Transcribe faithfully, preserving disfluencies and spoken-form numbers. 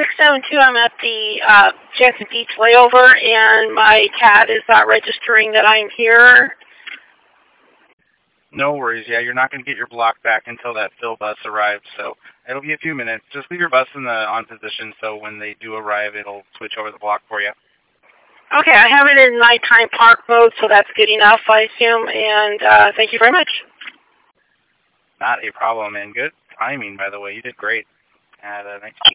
six seven two, I'm at the uh, Jackson Beach layover, and my cat is not registering that I'm here. No worries. Yeah, you're not going to get your block back until that fill bus arrives, so it'll be a few minutes. Just leave your bus in the on position so when they do arrive, it'll switch over the block for you. Okay, I have it in nighttime park mode, so that's good enough, I assume, and uh, thank you very much. Not a problem, and good timing, by the way. You did great. Had a nice